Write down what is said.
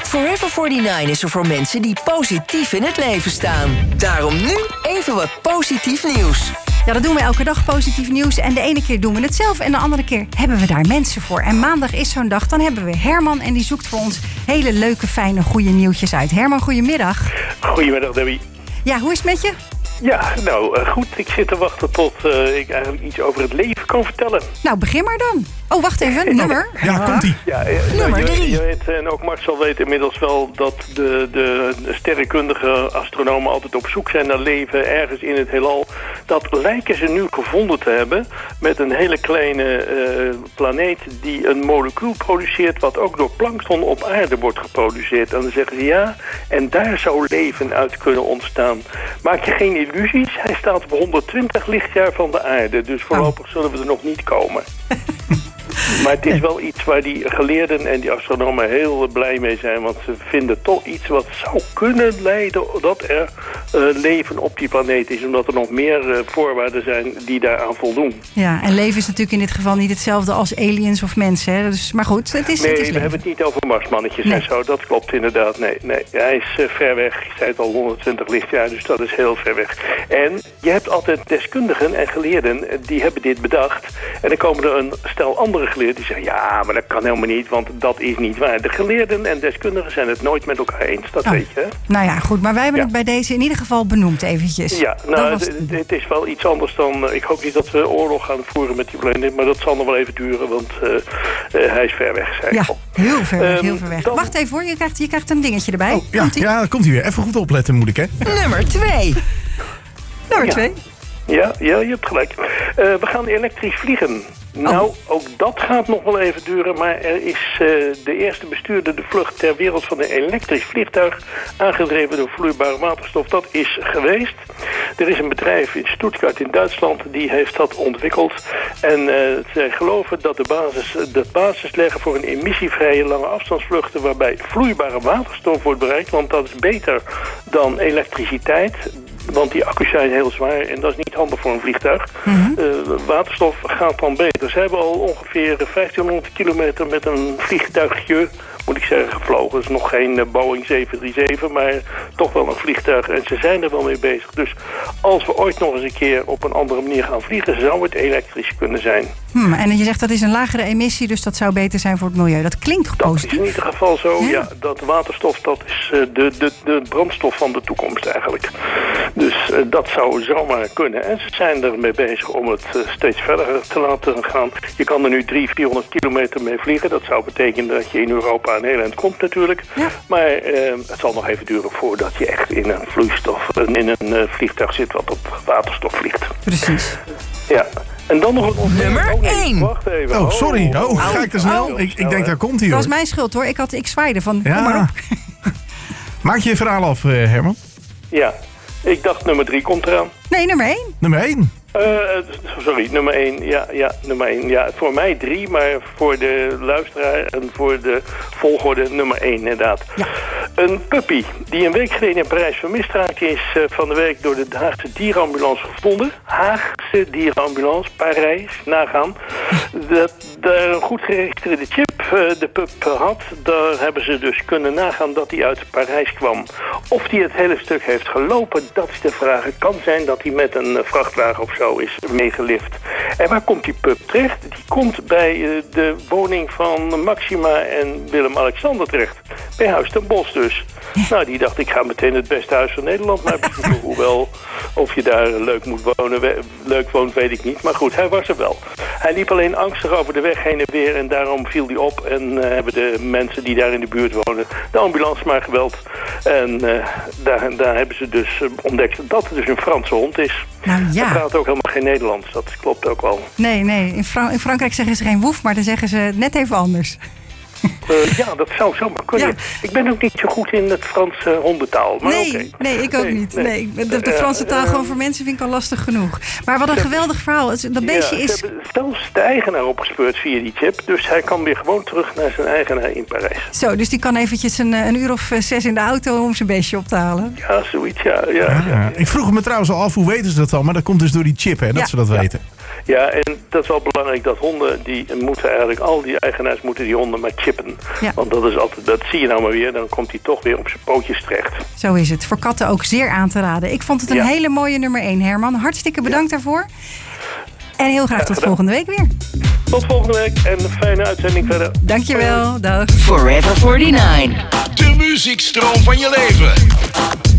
Forever 49 is er voor mensen die positief in het leven staan. Daarom nu even wat positief nieuws. Ja, dat doen we elke dag, positief nieuws. En de ene keer doen we het zelf en de andere keer hebben we daar mensen voor. En maandag is zo'n dag, dan hebben we Herman en die zoekt voor ons hele leuke, fijne, goede nieuwtjes uit. Herman, goedemiddag. Goedemiddag, Debbie. Ja, hoe is het met je? Ja, nou goed. Ik zit te wachten tot ik eigenlijk iets over het leven kan vertellen. Nou, begin maar dan. Oh, wacht even. Nummer? Ja, komt-ie. Ja, Nummer 3. Je weet, en ook Marcel weet inmiddels wel dat de sterrenkundige astronomen altijd op zoek zijn naar leven ergens in het heelal. Dat lijken ze nu gevonden te hebben met een hele kleine planeet die een molecuul produceert wat ook door plankton op aarde wordt geproduceerd. En dan zeggen ze ja, en daar zou leven uit kunnen ontstaan. Maak je geen illusies, hij staat op 120 lichtjaar van de aarde, dus voorlopig zullen we er nog niet komen. Maar het is wel iets waar die geleerden en die astronomen heel blij mee zijn. Want ze vinden toch iets wat zou kunnen leiden dat er leven op die planeet is. Omdat er nog meer voorwaarden zijn die daaraan voldoen. Ja, en leven is natuurlijk in dit geval niet hetzelfde als aliens of mensen. Hè? Dus, maar goed, het is Nee, leven. we hebben het niet over marsmannetjes en zo. Dat klopt inderdaad. Nee. Hij is ver weg. Ik zei het al, 120 lichtjaar, dus dat is heel ver weg. En je hebt altijd deskundigen en geleerden die hebben dit bedacht. En dan komen er een stel andere geleerden die zeggen ja, maar dat kan helemaal niet, want dat is niet waar. De geleerden en deskundigen zijn het nooit met elkaar eens, dat weet je. Hè? Nou ja, goed, maar wij hebben het bij deze in ieder geval benoemd eventjes. Ja, nou, het is wel iets anders dan... ik hoop niet dat we oorlog gaan voeren met die planeet, maar dat zal nog wel even duren, want hij is ver weg, zei ik al. Heel ver weg, heel ver weg. Wacht even hoor, je krijgt een dingetje erbij. Oh, ja, komt hij weer. Even goed opletten moet ik, hè? Nummer 2. Nummer 2. Ja, je hebt gelijk. We gaan elektrisch vliegen. Nou, ook dat gaat nog wel even duren, maar er is de eerste bestuurde vlucht ter wereld van een elektrisch vliegtuig aangedreven door vloeibare waterstof. Dat is geweest. Er is een bedrijf in Stuttgart in Duitsland die heeft dat ontwikkeld. En zij geloven dat de basis leggen voor een emissievrije lange afstandsvluchten waarbij vloeibare waterstof wordt bereikt, want dat is beter dan elektriciteit. Want die accu's zijn heel zwaar en dat is niet handig voor een vliegtuig. Waterstof gaat dan beter. Ze hebben al ongeveer 1500 kilometer met een vliegtuigje, moet ik zeggen, gevlogen. Het is nog geen Boeing 737, maar toch wel een vliegtuig. En ze zijn er wel mee bezig. Dus als we ooit nog eens een keer op een andere manier gaan vliegen, zou het elektrisch kunnen zijn. En je zegt dat is een lagere emissie, dus dat zou beter zijn voor het milieu. Dat klinkt goed positief. Dat is in ieder geval zo, ja. Dat waterstof, dat is de brandstof van de toekomst eigenlijk. Dus dat zou zomaar kunnen. En ze zijn ermee bezig om het steeds verder te laten gaan. Je kan er nu 300-400 kilometer mee vliegen. Dat zou betekenen dat je in Europa een heel eind komt natuurlijk. Ja. Maar het zal nog even duren voordat je echt in een vliegtuig zit wat op waterstof vliegt. Precies. Ja. En dan nog een Nummer 1. Wacht even. Oh, sorry. Ga ik te snel? Ik denk, daar komt hij hoor. Dat was mijn schuld hoor. Ik zwaaide van, ja. Kom maar op. Maak je verhaal af, Herman? Ja. Ik dacht nummer 3 komt eraan. Nee, nummer 1. Nummer 1. Sorry, nummer 1. Ja, nummer 1. Ja, voor mij 3, maar voor de luisteraar en voor de volgorde nummer 1 inderdaad. Ja. Een puppy die een week geleden in Parijs vermist raakte is van de week door de Haagse dierenambulance gevonden. Haagse dierenambulance, Parijs, nagaan. Dat een goed geregistreerde chip de pup had, daar hebben ze dus kunnen nagaan dat hij uit Parijs kwam. Of hij het hele stuk heeft gelopen, dat is de vraag. Het kan zijn dat hij met een vrachtwagen of zo is meegelift. En waar komt die pup terecht? Die komt bij de woning van Maxima en Willem-Alexander terecht. Bij Huis ten Bosch dus. Nou, die dacht, ik ga meteen het beste huis van Nederland naar bezoeken. Hoewel, of je daar leuk moet wonen, leuk woont, weet ik niet. Maar goed, hij was er wel. Hij liep alleen angstig over de weg heen en weer en daarom viel hij op. En hebben de mensen die daar in de buurt wonen de ambulance maar gebeld. En daar hebben ze dus ontdekt dat het dus een Franse hond is. Nou ja. Hij praat ook helemaal geen Nederlands, dat klopt ook wel. Nee. In Frankrijk zeggen ze geen woef, maar dan zeggen ze net even anders. Ja, dat zou zomaar kunnen. Ja. Ik ben ook niet zo goed in het Franse hondentaal. Maar nee, ik ook niet. Nee. De Franse taal gewoon voor mensen vind ik al lastig genoeg. Maar wat een geweldig verhaal. Dat beestje is... Ze hebben zelfs de eigenaar opgespeurd via die chip. Dus hij kan weer gewoon terug naar zijn eigenaar in Parijs. Zo, dus die kan eventjes een uur of 6 in de auto om zijn beestje op te halen. Ja, zoiets, ja. Ik vroeg me trouwens al af, hoe weten ze dat dan? Maar dat komt dus door die chip, hè, dat ze dat weten. Ja, en dat is wel belangrijk dat honden, die moeten eigenlijk, al die eigenaars moeten die honden maar chippen. chippen. Ja. Want dat is altijd, dat zie je nou maar weer, dan komt hij toch weer op zijn pootjes terecht. Zo is het. Voor katten ook zeer aan te raden. Ik vond het een hele mooie nummer 1, Herman. Hartstikke bedankt daarvoor. En heel graag tot volgende week weer. Tot volgende week en een fijne uitzending verder. Dankjewel. Dag. Forever 49. De muziekstroom van je leven.